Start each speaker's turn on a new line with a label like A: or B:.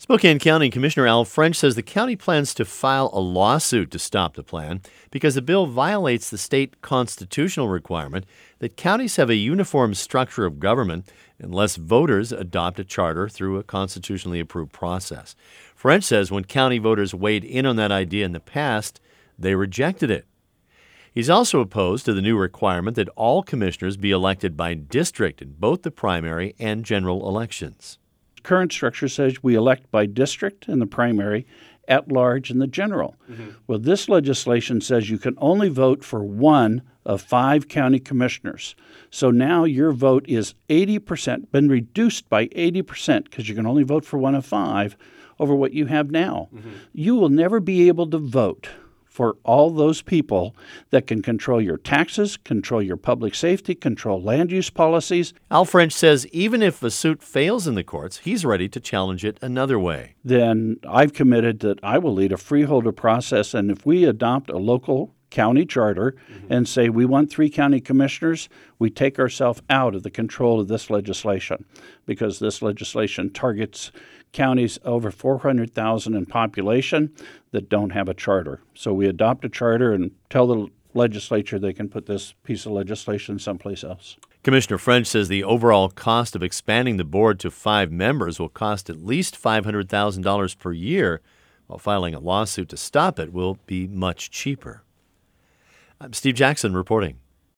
A: Spokane County Commissioner Al French says the county plans to file a lawsuit to stop the plan because the bill violates the state constitutional requirement that counties have a uniform structure of government unless voters adopt a charter through a constitutionally approved process. French says when county voters weighed in on that idea in the past, they rejected it. He's also opposed to the new requirement that all commissioners be elected by district in both the primary and general elections.
B: Current structure says we elect by district in the primary, at large in the general. Well, this legislation says you can only vote for one of 5 county commissioners. So now your vote is 80%, been reduced by 80% because you can only vote for one of 5 over what you have now. You will never be able to vote for all those people that can control your taxes, control your public safety, control land use policies.
A: Al French says even if the suit fails in the courts, he's ready to challenge it another way.
B: Then I've committed that I will lead a freeholder process, and if we adopt a local county charter and say we want 3 county commissioners, we take ourselves out of the control of this legislation because this legislation targets counties over 400,000 in population that don't have a charter. So we adopt a charter and tell the legislature they can put this piece of legislation someplace else.
A: Commissioner French says the overall cost of expanding the board to 5 members will cost at least $500,000 per year, while filing a lawsuit to stop it will be much cheaper. I'm Steve Jackson reporting.